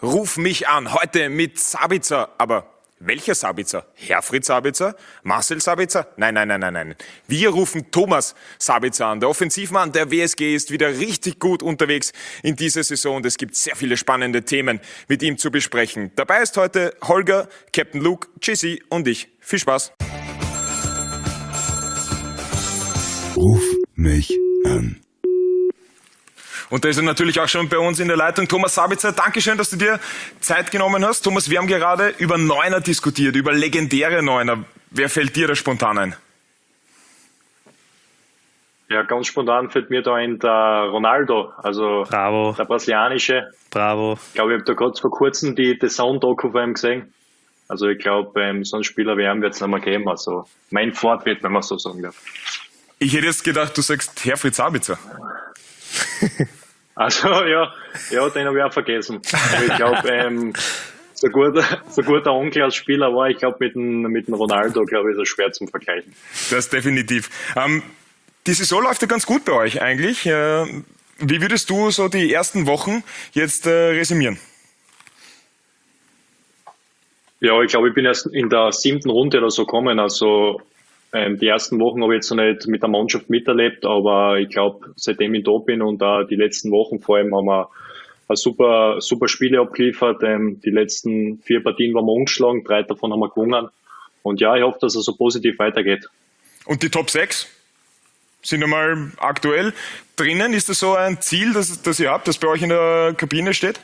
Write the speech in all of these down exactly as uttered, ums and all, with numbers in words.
Ruf mich an, heute mit Sabitzer. Aber welcher Sabitzer? Herfried Sabitzer? Marcel Sabitzer? Nein, nein, nein, nein, nein. Wir rufen Thomas Sabitzer an. Der Offensivmann der W S G ist wieder richtig gut unterwegs in dieser Saison und es gibt sehr viele spannende Themen mit ihm zu besprechen. Dabei ist heute Holger, Captain Luke, Jesse und ich. Viel Spaß. Ruf mich an. Und da ist er natürlich auch schon bei uns in der Leitung. Thomas Sabitzer, Dankeschön, dass du dir Zeit genommen hast. Thomas, wir haben gerade über Neuner diskutiert, über legendäre Neuner. Wer fällt dir da spontan ein? Ja, ganz spontan fällt mir da ein der Ronaldo, also Bravo. der brasilianische. Bravo. Ich glaube, ich habe da gerade vor kurzem die The Sound-Doku von ihm gesehen. Also ich glaube, ähm, so einen Spieler wie ihn wird es nicht mehr geben. Also mein Fortwert, wenn man so sagen darf. Ich hätte jetzt gedacht, du sagst Herfried Sabitzer. Also ja, ja, den habe ich auch vergessen. Aber ich glaube, ähm, so gut, so gut der Onkel als Spieler war, ich glaube mit dem, mit dem Ronaldo, glaube ich, ist er schwer zum Vergleichen. Das definitiv. Ähm, die Saison läuft ja ganz gut bei euch eigentlich. Äh, wie würdest du so die ersten Wochen jetzt äh, resümieren? Ja, ich glaube, ich bin erst in der siebten Runde oder so gekommen. Also ähm, die ersten Wochen habe ich jetzt noch nicht mit der Mannschaft miterlebt, aber ich glaube, seitdem ich da bin und auch die letzten Wochen vor allem haben wir eine super, super Spiele abgeliefert. Ähm, die letzten vier Partien waren wir ungeschlagen, drei davon haben wir gewonnen. Und ja, ich hoffe, dass es so positiv weitergeht. Und die Top sechs sind einmal aktuell drinnen. Ist das so ein Ziel, das, das ihr habt, das bei euch in der Kabine steht?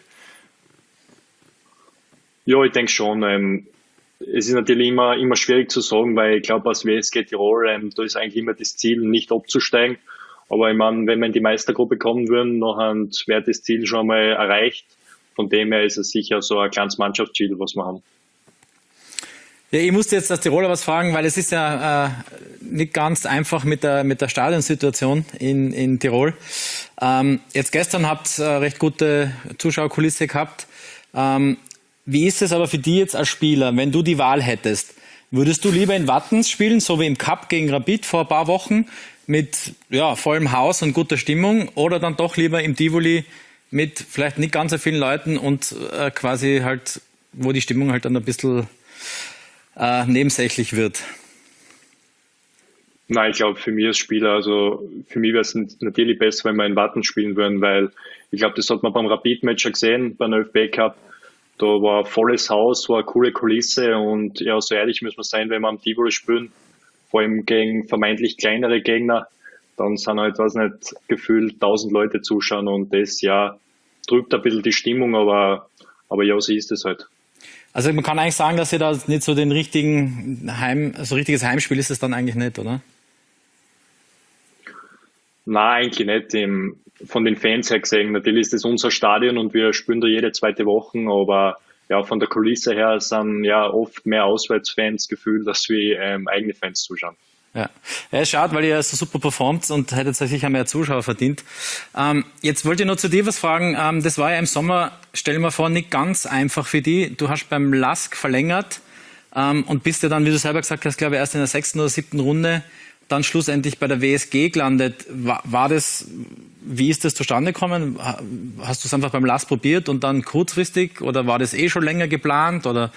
Ja, ich denke schon. Ähm, es ist natürlich immer, immer schwierig zu sagen, weil ich glaube, als W S G Tirol, ähm, da ist eigentlich immer das Ziel, nicht abzusteigen. Aber ich meine, wenn wir in die Meistergruppe kommen würden, dann wäre das Ziel schon mal erreicht. Von dem her ist es sicher so ein kleines Mannschaftsziel, was wir haben. Ja, ich musste jetzt als Tiroler was fragen, weil es ist ja äh, nicht ganz einfach mit der mit der Stadionsituation in in Tirol. Ähm, jetzt gestern habt ihr äh, recht gute Zuschauerkulisse gehabt. Ähm, Wie ist es aber für dich jetzt als Spieler, wenn du die Wahl hättest? Würdest du lieber in Wattens spielen, so wie im Cup gegen Rapid vor ein paar Wochen, mit ja, vollem Haus und guter Stimmung, oder dann doch lieber im Tivoli mit vielleicht nicht ganz so vielen Leuten und äh, quasi halt, wo die Stimmung halt dann ein bisschen äh, nebensächlich wird? Nein, ich glaube, für mich als Spieler, also für mich wäre es natürlich besser, wenn wir in Wattens spielen würden, weil ich glaube, das hat man beim Rapid-Match schon gesehen, beim Ö F B Cup. Da war ein volles Haus, war eine coole Kulisse und ja, so ehrlich müssen wir sein, wenn wir am Tivoli spielen, vor allem gegen vermeintlich kleinere Gegner, dann sind halt, weiß nicht, gefühlt tausend Leute zuschauen und das, ja, trübt ein bisschen die Stimmung, aber, aber ja, so ist es halt. Also man kann eigentlich sagen, dass ihr da nicht so den richtigen Heim, so richtiges Heimspiel ist es dann eigentlich nicht, oder? Nein, eigentlich nicht. Im, von den Fans her gesehen, natürlich ist das unser Stadion und wir spielen da jede zweite Woche, aber ja, von der Kulisse her sind ja oft mehr Auswärtsfans gefühlt, als wir ähm, eigene Fans zuschauen. Ja, ja, schaut, weil ihr so super performt und hättet sicher mehr Zuschauer verdient. Ähm, jetzt wollte ich noch zu dir was fragen. Ähm, das war ja im Sommer, stell dir mal vor, nicht ganz einfach für dich. Du hast beim L A S K verlängert ähm, und bist ja dann, wie du selber gesagt hast, glaube ich, erst in der sechsten oder siebten Runde dann schlussendlich bei der W S G gelandet. War, war das, wie ist das zustande gekommen? Hast du es einfach beim L A S probiert und dann kurzfristig oder war das eh schon länger geplant? Oder?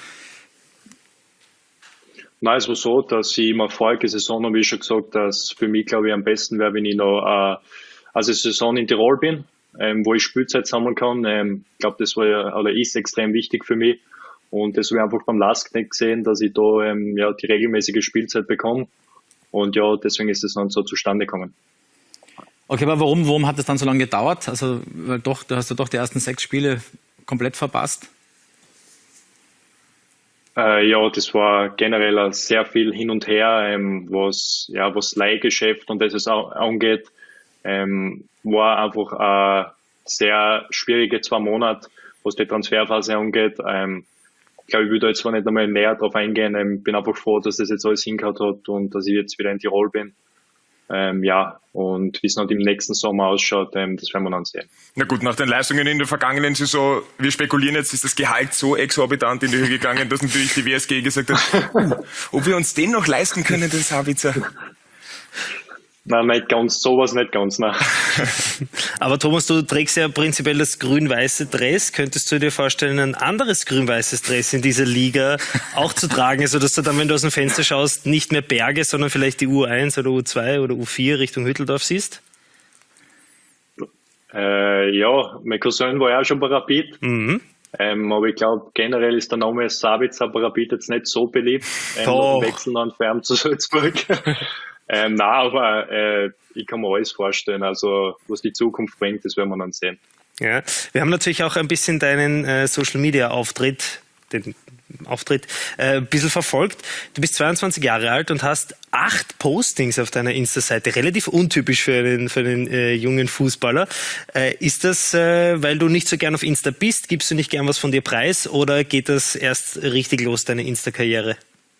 Nein, es war so, dass ich immer vorige Saison habe ich schon gesagt, dass für mich, glaube ich, am besten wäre, wenn ich noch äh, also Saison in Tirol bin, ähm, wo ich Spielzeit sammeln kann. Ähm, ich glaube, das war ja, oder ist extrem wichtig für mich. Und das habe ich einfach beim L A S K nicht gesehen, dass ich da ähm, ja, die regelmäßige Spielzeit bekomme. Und ja, deswegen ist es dann so zustande gekommen. Okay, aber warum, warum hat es dann so lange gedauert? Also, weil doch, du hast ja doch die ersten sechs Spiele komplett verpasst. Äh, ja, das war generell sehr viel hin und her, ähm, was, ja, was Leihgeschäft und das es auch angeht, ähm, war einfach eine sehr schwierige zwei Monate, was die Transferphase angeht. Ähm, Ich glaube, ich will da jetzt zwar nicht einmal näher drauf eingehen. Ich bin einfach froh, dass das jetzt alles hingehauen hat und dass ich jetzt wieder in Tirol bin. Ähm, ja, und wie es noch im nächsten Sommer ausschaut, ähm, das werden wir dann sehen. Na gut, nach den Leistungen in der vergangenen Saison, wir spekulieren jetzt, ist das Gehalt so exorbitant in die Höhe gegangen, dass natürlich die W S G gesagt hat, uh, ob wir uns den noch leisten können, den Sabitzer. Nein, nicht ganz, sowas nicht ganz, nein. Aber Thomas, du trägst ja prinzipiell das grün-weiße Dress. Könntest du dir vorstellen, ein anderes grün-weißes Dress in dieser Liga auch zu tragen, sodass du dann, wenn du aus dem Fenster schaust, nicht mehr Berge, sondern vielleicht die U eins oder U zwei oder U vier Richtung Hütteldorf siehst? Äh, ja, mein Cousin war ja auch schon bei Rapid. Mhm. Ähm, aber ich glaube, generell ist der Name Sabitzer bei Rapid jetzt nicht so beliebt. Ähm, Oh. nach dem Wechsel an Ferm zu Salzburg. ähm, nein, aber äh, ich kann mir alles vorstellen. Also, was die Zukunft bringt, das werden wir dann sehen. Ja, wir haben natürlich auch ein bisschen deinen äh, Social-Media-Auftritt, den Auftritt, äh, ein bisschen verfolgt. Du bist zweiundzwanzig Jahre alt und hast acht Postings auf deiner Insta-Seite. Relativ untypisch für einen, für einen äh, jungen Fußballer. Äh, ist das, äh, weil du nicht so gern auf Insta bist? Gibst du nicht gern was von dir preis? Oder geht das erst richtig los, deine Insta-Karriere?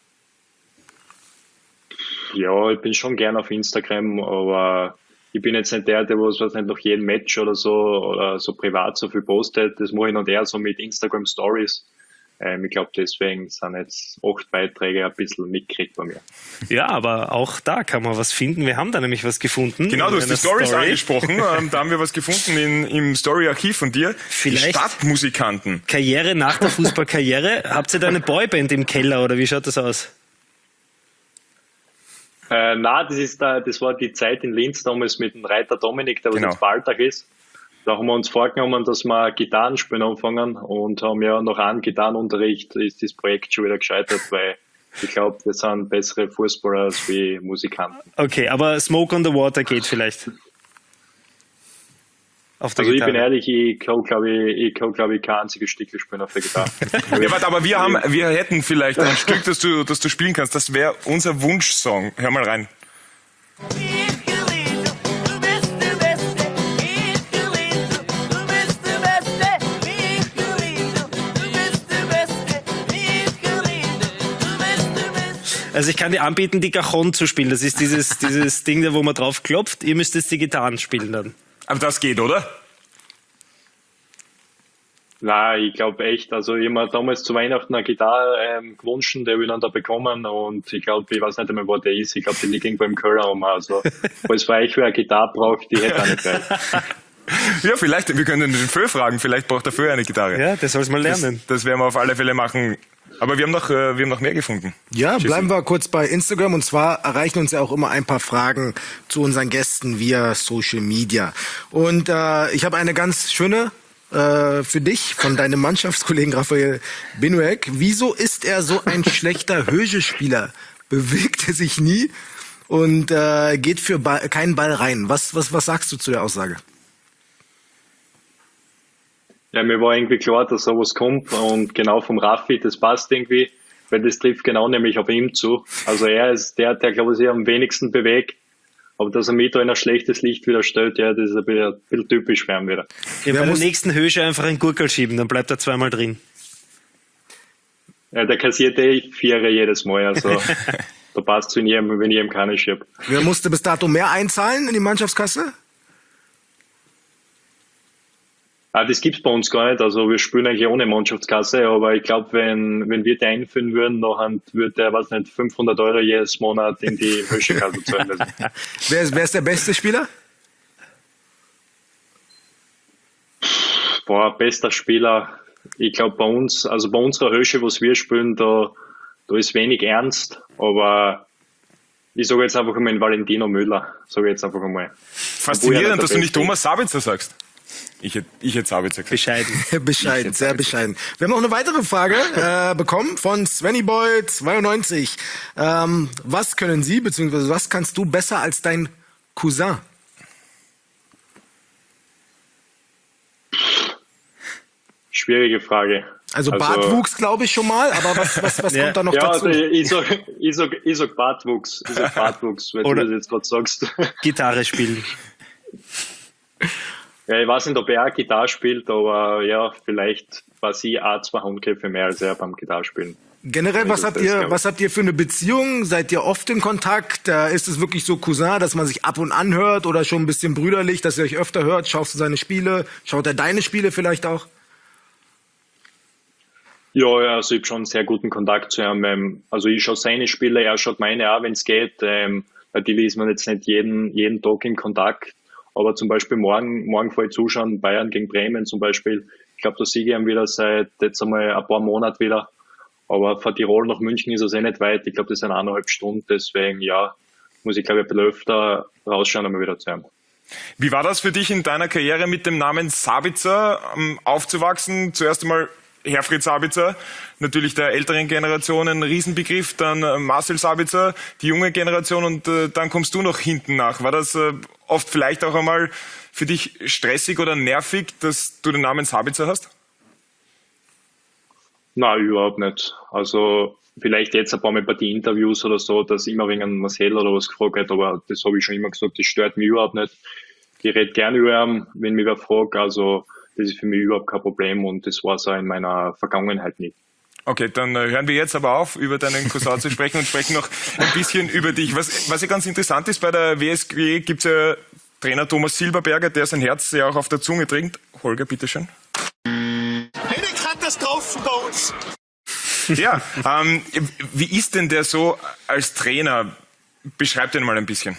Ja, ich bin schon gern auf Instagram, aber ich bin jetzt nicht der, der was, was nicht nach jedem Match oder so oder so privat so viel postet. Das mache ich noch eher so mit Instagram Stories. Ähm, ich glaube, deswegen sind jetzt acht Beiträge ein bisschen mitgekriegt bei mir. Ja, aber auch da kann man was finden. Wir haben da nämlich was gefunden. Genau, du in hast die einer Stories Story. angesprochen. Ähm, da haben wir was gefunden in, im Story-Archiv von dir. Vielleicht- Die Stadtmusikanten. Karriere nach der Fußballkarriere. Habt ihr da eine Boyband im Keller oder wie schaut das aus? Äh, na, das ist da, das war die Zeit in Linz damals mit dem Reiter Dominik, der was Genau. jetzt Balltag ist. Da haben wir uns vorgenommen, dass wir Gitarren spielen anfangen und haben ja nach einem Gitarrenunterricht ist das Projekt schon wieder gescheitert, weil ich glaube, wir sind bessere Fußballer als wie Musikanten. Okay, aber Smoke on the Water geht vielleicht. Auf der Also ich Gitarre. bin ehrlich, ich kann glaube ich, ich kann glaube ich kein einziges Stück spielen auf der Gitarre. Ja, warte, aber wir haben, wir hätten vielleicht ein Stück, das du, das du spielen kannst. Das wäre unser Wunschsong. Hör mal rein. Du bist der Beste, ich liebe, du bist der Beste, ich liebe, du bist der Beste, ich liebe, du bist der Beste. Also ich kann dir anbieten, die Cajon zu spielen. Das ist dieses, dieses Ding, da wo man drauf klopft. Ihr müsst jetzt die Gitarren spielen dann. Aber das geht, oder? Nein, ich glaube echt, also ich habe mir damals zu Weihnachten eine Gitarre ähm, gewünscht, der will dann da bekommen und ich glaube, ich weiß nicht einmal, wo der ist. Ich glaube, die liegt irgendwo im Keller rum. Also, falls für euch wer eine Gitarre braucht, die hätte auch nicht gleich. Ja, vielleicht, wir können den Föh fragen. Vielleicht braucht der Föh eine Gitarre. Ja, der soll es mal lernen. Das, das werden wir auf alle Fälle machen. Aber wir haben noch, äh, wir haben noch mehr gefunden. Ja, Tschüssi. bleiben wir kurz bei Instagram. Und zwar erreichen uns ja auch immer ein paar Fragen zu unseren Gästen via Social Media. Und äh, ich habe eine ganz schöne äh, für dich von deinem Mannschaftskollegen Raphael Binuek. Wieso ist er so ein schlechter Höge-Spieler? Bewegt er sich nie und äh, geht für Ball, keinen Ball rein? Was, was, was sagst du zu der Aussage? Ja, mir war irgendwie klar, dass sowas kommt und genau vom Raffi, das passt irgendwie, weil das trifft genau nämlich auf ihm zu. Also er ist der, der glaube ich sich am wenigsten bewegt, aber dass er mich da in ein schlechtes Licht wieder stellt, ja, das ist ein bisschen, ein bisschen typisch für ihn wieder. Ja, bei der muss- nächsten Höhe einfach einen Gurkel schieben, dann bleibt er zweimal drin. Ja, der kassiert eh Vierer jedes Mal, also da passt zu jedem, wenn ich ihm keine schieb. Wer musste bis dato mehr einzahlen in die Mannschaftskasse? Ah, das gibt's bei uns gar nicht. Also wir spielen eigentlich ohne Mannschaftskasse, aber ich glaube, wenn, wenn wir die einführen würden, dann würde der, weiß nicht, fünfhundert Euro jedes Monat in die Höschekasse zahlen müssen. Wer ist, wer ist der beste Spieler? Boah, bester Spieler. Ich glaube bei uns, also bei unserer Hösche, was wir spielen, da, da ist wenig ernst, aber ich sage jetzt einfach einmal den Valentino Müller, sage ich jetzt einfach einmal. Obwohl er Faszinierend, nicht dass der du nicht Beste Thomas Sabitzer sagst. Ich hätte ich hätte Sabitzer gesagt. Bescheiden. Bescheiden, sehr bescheiden. Wir haben auch eine weitere Frage äh, bekommen von Svennyboy zweiundneunzig. Ähm, was können Sie, beziehungsweise was kannst du besser als dein Cousin? Schwierige Frage. Also, Bartwuchs glaube ich schon mal, aber was, was, was Ja. kommt da noch Ja, dazu? also ich sag, ich sag, ich sag Bartwuchs, ich sag Bartwuchs, weil Oder- du das jetzt gerade sagst. Gitarre spielen. Ja, ich weiß nicht, ob er auch Gitarre spielt, aber ja, vielleicht war sie auch zwei Handgriffe mehr als er beim Gitarrespielen. Generell, was das habt ist, ihr, glaub ich. was habt ihr für eine Beziehung? Seid ihr oft in Kontakt? Äh, ist es wirklich so Cousin, dass man sich ab und an hört oder schon ein bisschen brüderlich, dass ihr euch öfter hört? Schaust du seine Spiele? Schaut er deine Spiele vielleicht auch? Ja, ja, also ich habe schon einen sehr guten Kontakt zu ihm. Ähm, Also ich schaue seine Spiele, er schaut meine auch, wenn es geht. Ähm, natürlich ist man jetzt nicht jeden, jeden Tag im Kontakt, aber zum Beispiel morgen, morgen vor zuschauen, Bayern gegen Bremen zum Beispiel. Ich glaube, da siege ich wieder seit jetzt einmal ein paar Monaten wieder. Aber von Tirol nach München ist es eh nicht weit. Ich glaube, das sind eineinhalb Stunden. Deswegen, ja, muss ich, glaube ich, ein bisschen öfter rausschauen, einmal wieder zu haben. Wie war das für dich in deiner Karriere mit dem Namen Sabitzer ähm, aufzuwachsen? Zuerst einmal Herfried Sabitzer, natürlich der älteren Generation ein Riesenbegriff, dann äh, Marcel Sabitzer, die junge Generation und äh, dann kommst du noch hinten nach. War das äh, oft vielleicht auch einmal für dich stressig oder nervig, dass du den Namen Sabitzer hast? Nein, überhaupt nicht. Also vielleicht jetzt ein paar Mal bei den Interviews oder so, dass immer wegen einem Marcel oder was gefragt wird, aber das habe ich schon immer gesagt, das stört mich überhaupt nicht. Ich rede gerne über ihn, wenn mich wer fragt, also das ist für mich überhaupt kein Problem und das war so in meiner Vergangenheit nicht. Okay, dann äh, hören wir jetzt aber auf, über deinen Cousin zu sprechen und sprechen noch ein bisschen über dich. Was, was ja ganz interessant ist, bei der W S G gibt es ja Trainer Thomas Silberberger, der sein Herz ja auch auf der Zunge trinkt. Holger, bitteschön. Eine Katastrophe bei uns. Ja, ähm, wie ist denn der so als Trainer? Beschreib den mal ein bisschen.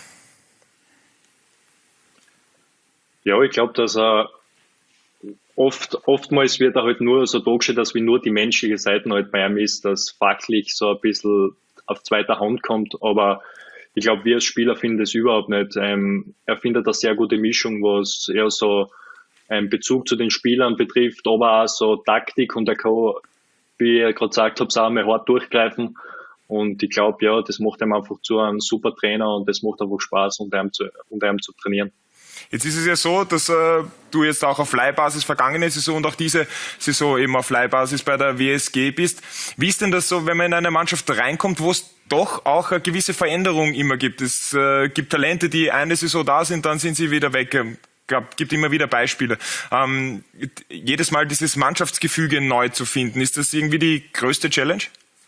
Ja, ich glaube, dass er oft, oftmals wird er halt nur so dargestellt, dass wie nur die menschliche Seite halt bei ihm ist, dass fachlich so ein bisschen auf zweiter Hand kommt, aber ich glaube, wir als Spieler finden das überhaupt nicht. Ähm, er findet eine sehr gute Mischung, was eher so einen Bezug zu den Spielern betrifft, aber auch so Taktik und er kann, wie ich gerade gesagt habe, auch mal hart durchgreifen. Und ich glaube, ja, das macht ihm einfach zu einem super Trainer und das macht einfach Spaß, unter ihm zu, unter ihm zu trainieren. Jetzt ist es ja so, dass äh, du jetzt auch auf Leihbasis vergangene Saison und auch diese Saison eben auf Leihbasis bei der W S G bist. Wie ist denn das so, wenn man in eine Mannschaft reinkommt, wo es doch auch eine gewisse Veränderung immer gibt? Es äh, gibt Talente, die eine Saison da sind, dann sind sie wieder weg. Es gibt immer wieder Beispiele. Ähm, jedes Mal dieses Mannschaftsgefüge neu zu finden, ist das irgendwie die größte Challenge?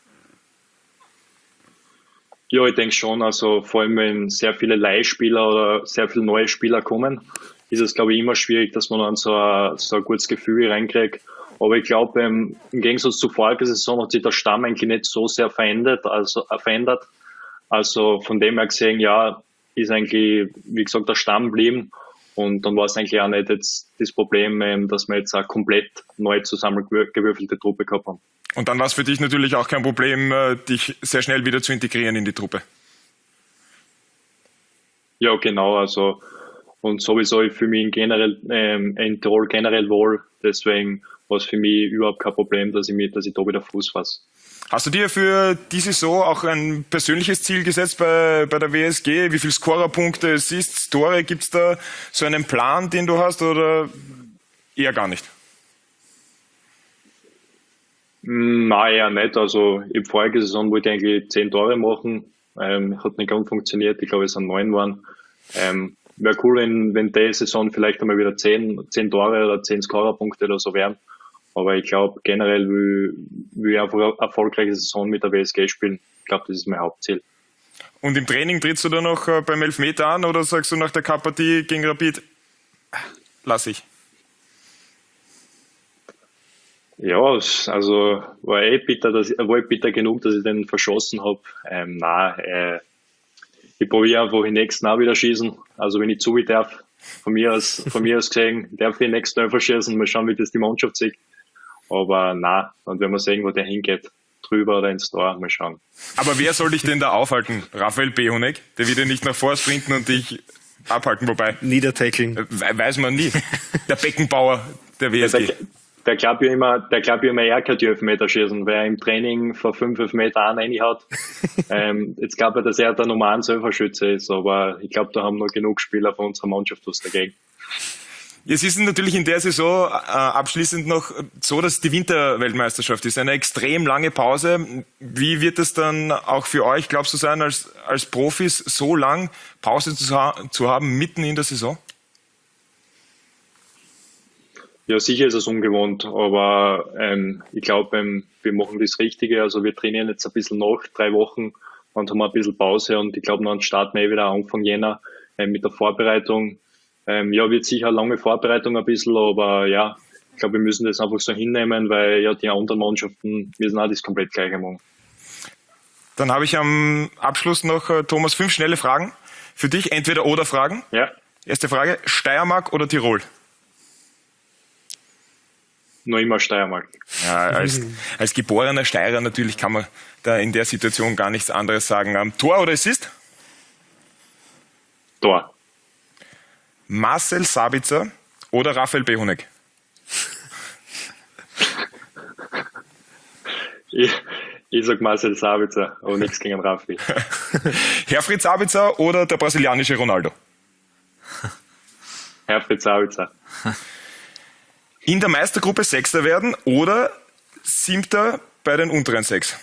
Ja, ich denke schon. Also vor allem, wenn sehr viele Leihspieler oder sehr viele neue Spieler kommen, ist es, glaube ich, immer schwierig, dass man dann so ein, so ein gutes Gefühl reinkriegt. Aber ich glaube, ähm, im Gegensatz zur vorigen Saison hat sich der Stamm eigentlich nicht so sehr verändert. Also, äh, verändert. Also von dem her gesehen, ja, ist eigentlich, wie gesagt, der Stamm geblieben. Und dann war es eigentlich auch nicht jetzt das Problem, ähm, dass wir jetzt eine komplett neu zusammengewürfelte Truppe gehabt haben. Und dann war es für dich natürlich auch kein Problem, dich sehr schnell wieder zu integrieren in die Truppe. Ja, genau. Also und sowieso, ich fühle mich in, generell, ähm, in Tirol generell wohl. Deswegen war es für mich überhaupt kein Problem, dass ich, mich, dass ich da wieder Fuß fasse. Hast du dir für die Saison auch ein persönliches Ziel gesetzt bei, bei der W S G? Wie viele Scorerpunkte, Assists, Tore? Gibt es da so einen Plan, den du hast oder eher gar nicht? Nein, eher nicht. Also, in der vorigen Saison wollte ich eigentlich zehn Tore machen. Ähm, hat nicht ganz funktioniert. Ich glaube, es sind neun waren. Ähm, wäre cool, wenn, wenn die Saison vielleicht einmal wieder zehn, zehn Tore oder zehn Scorerpunkte oder so wären. Aber ich glaube, generell will, will ich einfach eine erfolgreiche Saison mit der W S G spielen. Ich glaube, das ist mein Hauptziel. Und im Training trittst du da noch beim Elfmeter an oder sagst du nach der Cup-Partie gegen Rapid, lass ich? Ja, also war eh bitter, dass, war eh bitter genug, dass ich den verschossen habe. Ähm, nein, äh, ich probiere einfach den nächsten auch wieder schießen. Also wenn ich zu wie darf, von mir aus, von mir aus gesehen, darf ich den nächsten einfach schießen. Mal schauen, wie das die Mannschaft sieht. Aber nein, und wenn wir sehen, wo der hingeht, drüber oder ins Tor, mal schauen. Aber wer soll dich denn da aufhalten? Raphael Behonek? Der wird ja nicht nach vorne sprinten und dich abhalten, wobei. Niedertackeln. We- weiß man nie. Der Beckenbauer der W S G. Der, der glaubt ja immer, der glaubt ja immer, er kann die Elfmeter schießen, weil er im Training vor fünf Elfmeter einen reinhaut. ähm, jetzt glaube ich, dass er der Nummer eins Elferschütze ist, aber ich glaube, da haben noch genug Spieler von unserer Mannschaft was dagegen. Jetzt ist es natürlich in der Saison äh, abschließend noch so, dass die Winterweltmeisterschaft ist. Eine extrem lange Pause. Wie wird es dann auch für euch, glaubst du, sein, als, als Profis so lang Pause zu, ha- zu haben, mitten in der Saison? Ja, sicher ist es ungewohnt, aber ähm, ich glaube, ähm, wir machen das Richtige. Also wir trainieren jetzt ein bisschen nach, drei Wochen, dann haben wir ein bisschen Pause und ich glaube, dann starten wir eh wieder Anfang Jänner ähm, mit der Vorbereitung. Ähm, ja, wird sicher eine lange Vorbereitung ein bisschen, aber ja, ich glaube, wir müssen das einfach so hinnehmen, weil ja die anderen Mannschaften müssen auch das komplett Gleiche machen. Dann habe ich am Abschluss noch, äh, Thomas, fünf schnelle Fragen für dich. Entweder-oder-Fragen. Ja, Erste Frage, Steiermark oder Tirol? noch immer Steiermark. Ja, als, als geborener Steirer natürlich kann man da in der Situation gar nichts anderes sagen. Ähm, Tor oder Assist? Tor. Marcel Sabitzer oder Raphael Behunek? Ich, ich sag Marcel Sabitzer, aber nichts gegen Raffi. Herfried Sabitzer oder der brasilianische Ronaldo? Herfried Sabitzer. In der Meistergruppe Sechster werden oder Siebter bei den unteren sechs?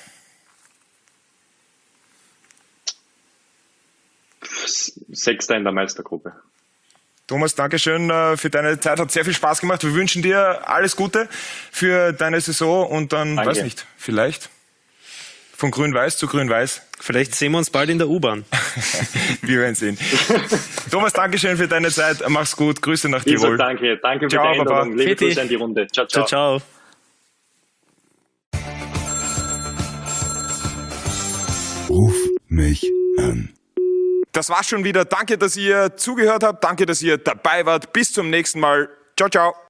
Sechster in der Meistergruppe. Thomas, Dankeschön äh, für deine Zeit. Hat sehr viel Spaß gemacht. Wir wünschen dir alles Gute für deine Saison und dann, Danke. weiß nicht, vielleicht von Grün-Weiß zu Grün-Weiß. Vielleicht sehen wir uns bald in der U-Bahn. Wir werden sehen. Thomas, Dankeschön für deine Zeit. Mach's gut. Grüße nach Ich sag Tirol. danke. Danke für Ciao, die Einladung. Baba. Liebe Fitti. Grüße an die Runde. Ciao, Ciao, ciao. ciao. Ruf mich an. Das war's schon wieder. Danke, dass ihr zugehört habt. Danke, dass ihr dabei wart. Bis zum nächsten Mal. Ciao, ciao.